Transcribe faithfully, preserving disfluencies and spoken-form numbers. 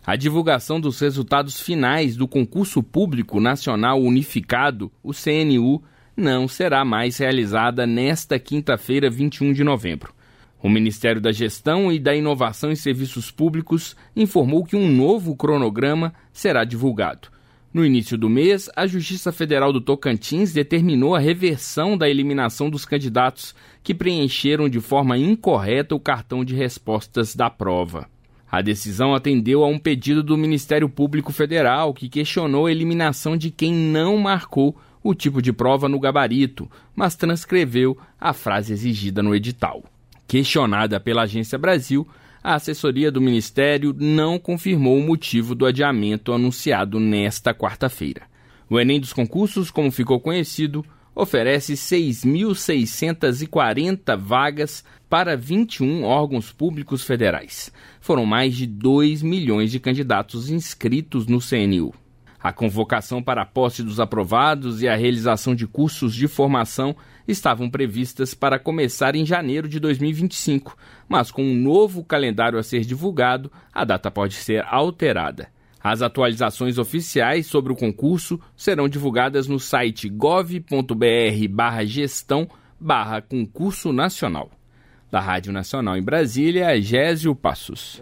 A divulgação dos resultados finais do Concurso Público Nacional Unificado, o C N U, não será mais realizada nesta quinta-feira, vinte e um de novembro. O Ministério da Gestão e da Inovação em Serviços Públicos informou que um novo cronograma será divulgado. No início do mês, a Justiça Federal do Tocantins determinou a reversão da eliminação dos candidatos que preencheram de forma incorreta o cartão de respostas da prova. A decisão atendeu a um pedido do Ministério Público Federal, que questionou a eliminação de quem não marcou o tipo de prova no gabarito, mas transcreveu a frase exigida no edital. Questionada pela Agência Brasil, a assessoria do Ministério não confirmou o motivo do adiamento anunciado nesta quarta-feira. O Enem dos Concursos, como ficou conhecido, oferece seis mil seiscentas e quarenta vagas para vinte e um órgãos públicos federais. Foram mais de dois milhões de candidatos inscritos no C N U. A convocação para a posse dos aprovados e a realização de cursos de formação estavam previstas para começar em janeiro de dois mil e vinte e cinco, mas com um novo calendário a ser divulgado, a data pode ser alterada. As atualizações oficiais sobre o concurso serão divulgadas no site gov.br barra gestão barra concurso nacional. Da Rádio Nacional em Brasília, Gésio Passos.